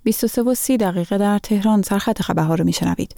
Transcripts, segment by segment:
23:30 در تهران. سرخط خبرها رو میشنوید.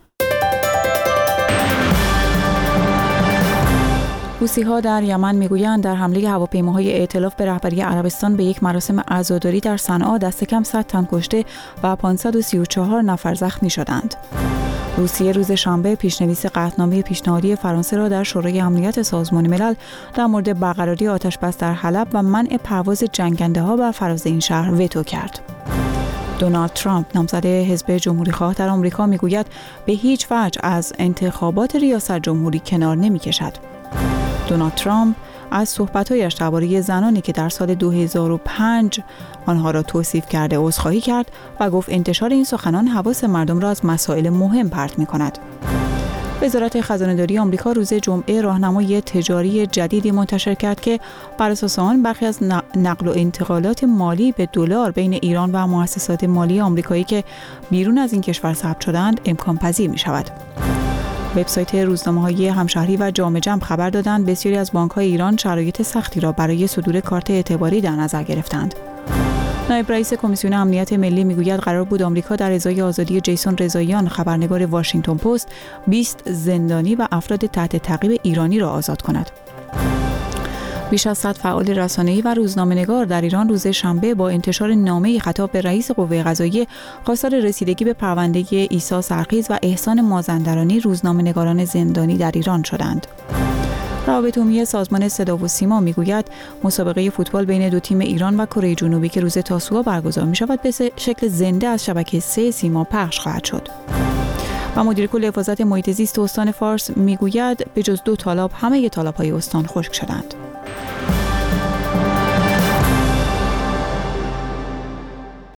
حوثی‌ها در یمن میگویند در حمله هواپیماهای ائتلاف به رهبری عربستان به یک مراسم عزاداری در صنعا دست کم 100 تن کشته و 534 نفر زخمی شدند. روسیه روز شنبه پیشنویس قطعنامه پیشنهادی فرانسه را در شورای امنیت سازمان ملل در مورد برقراری آتش‌بس در حلب و منع پرواز جنگنده‌ها بر فراز این شهر وتو کرد. دونالد ترامپ نامزد حزب جمهوری‌خواه در آمریکا میگوید به هیچ وجه از انتخابات ریاست جمهوری کنار نمی‌کشد. دونالد ترامپ از صحبت‌هایش درباره زنانی که در سال 2005 آنها را توصیف کرده عذرخواهی کرد و گفت انتشار این سخنان حواس مردم را از مسائل مهم پرت می‌کند. وزارت خزانه‌داری آمریکا روز جمعه راهنمای تجاری جدیدی منتشر کرد که بر اساس آن برخی از نقل و انتقالات مالی به دلار بین ایران و مؤسسات مالی آمریکایی که بیرون از این کشور ثبت شده‌اند امکان پذیر می‌شود. وبسایت روزنامه‌های همشهری و جامعه جمع خبر دادند بسیاری از بانک‌های ایران شرایط سختی را برای صدور کارت اعتباری در نظر گرفتند. نایب رئیس کمیسیون امنیت ملی میگوید قرار بود آمریکا در ازای آزادی جیسون رضاییان خبرنگار واشنگتن پست 20 زندانی و افراد تحت تعقیب ایرانی را آزاد کند. بیش از 100 فعال رسانه‌ای و روزنامه‌نگار در ایران روز شنبه با انتشار نامه‌ای خطاب به رئیس قوه قضاییه خواستار رسیدگی به پرونده عیسی سرخیز و احسان مازندرانی روزنامه‌نگاران زندانی در ایران شدند. روابط عمومی سازمان صدا و سیما میگوید مسابقه فوتبال بین دو تیم ایران و کره جنوبی که روز تاسوعا برگزار می‌شود به شکل زنده از شبکه 3 سیما پخش خواهد شد. و مدیر کل حفاظت محیط زیست استان فارس میگوید به جز 2 تالاب همه تالاب‌های استان خشک شدند.